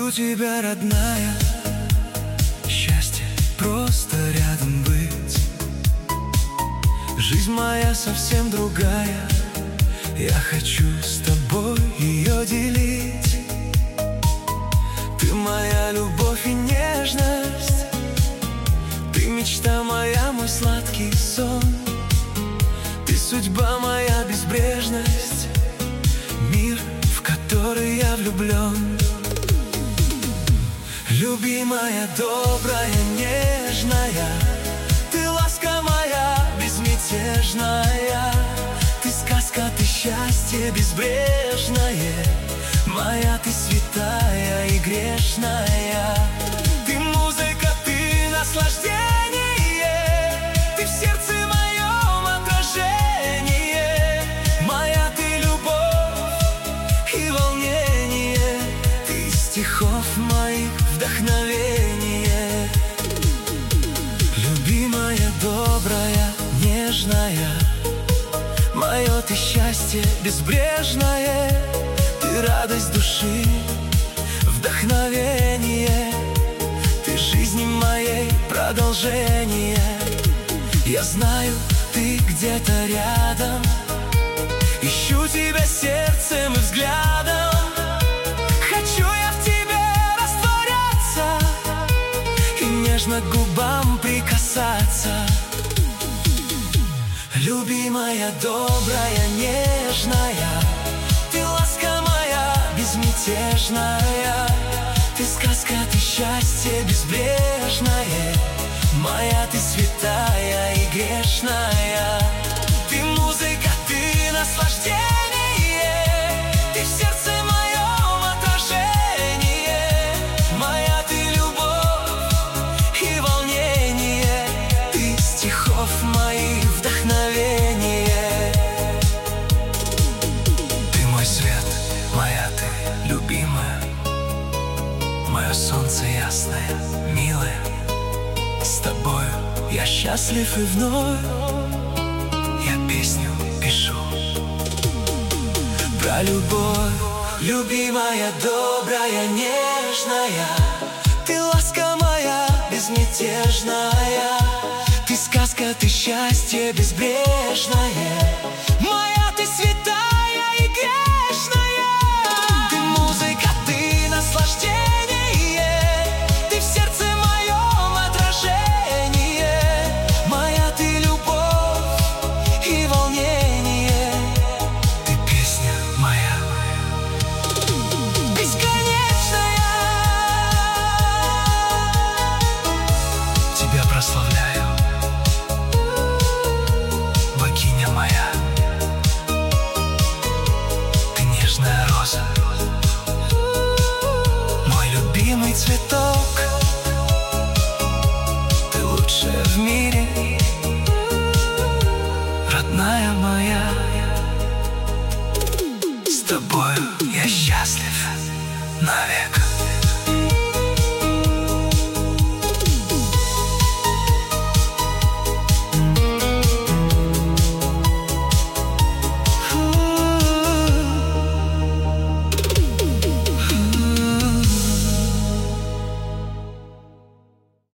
у тебя, родная, счастье просто рядом быть. Жизнь моя совсем другая, я хочу с тобой ее делить. Ты моя любовь и нежность, ты мечта моя, мой сладкий сон. Ты судьба моя, безбрежность, мир, в который я влюблен. Любимая, добрая, нежная, ты ласка моя, безмятежная. Ты сказка, ты счастье безбрежное, моя ты святая и грешная. Ты музыка, ты наслаждение, ты в сердце моем отражение. Моя ты любовь и волнение, ты из стихов моих вдохновение. Любимая, добрая, нежная, мое ты счастье безбрежное. Ты радость души, вдохновение, ты жизни моей продолжение. Я знаю, ты где-то рядом, ищу тебя сердцем и взглядом. Хочу я в тебе растворяться и нежно к губам прикасаться. Любимая, добрая, нежная, ты ласка моя, безмятежная. Ты сказка, ты счастье безбрежное, моя ты святая и грешная. Ты музыка, ты наслаждение, ты в сердце моем отражение. Моя ты любовь и волнение, ты из стихов моих вдохновение. Ты мой свет, моя ты любимая, мое солнце ясное, милое. С тобою я счастлив и вновь я песню пишу про любовь. Любимая, добрая, нежная, ты ласка моя, безмятежная. Ты сказка, ты счастье безбрежное,